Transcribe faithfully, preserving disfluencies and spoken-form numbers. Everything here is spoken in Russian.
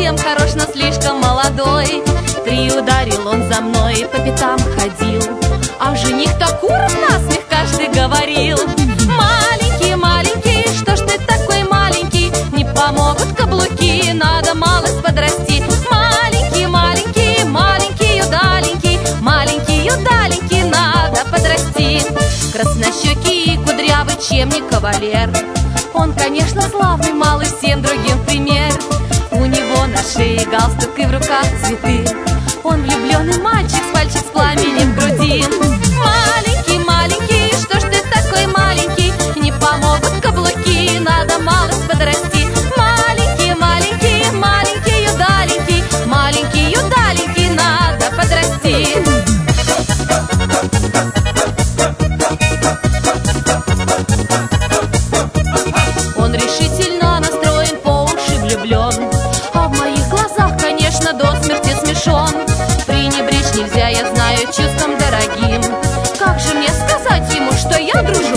совсем хорош, но слишком молодой. Приударил он за мной, по пятам ходил, а жених-то куром насмех каждый говорил. Маленький, маленький, что ж ты такой маленький? Не помогут каблуки, надо малость подрасти. Маленький, маленький, маленький, удаленький, маленький, удаленький, надо подрасти. Краснощекий и кудрявый, чем не кавалер. Он, конечно, славный, малый, всем другим пример. У него на шее галстук и в руках цветы. Он влюбленный мальчик с пальчик с пламенем в груди. Маленький, маленький, что ж ты такой маленький? Не помогут каблуки, надо малость подрасти. Маленький, маленький, маленький, удаленький, маленький, удаленький, надо подрасти. Он решительно настроен, по уши влюблен, а в моих глазах, конечно, до смерти смешон. Пренебречь нельзя, я знаю, чувством дорогим. Как же мне сказать ему, что я дружу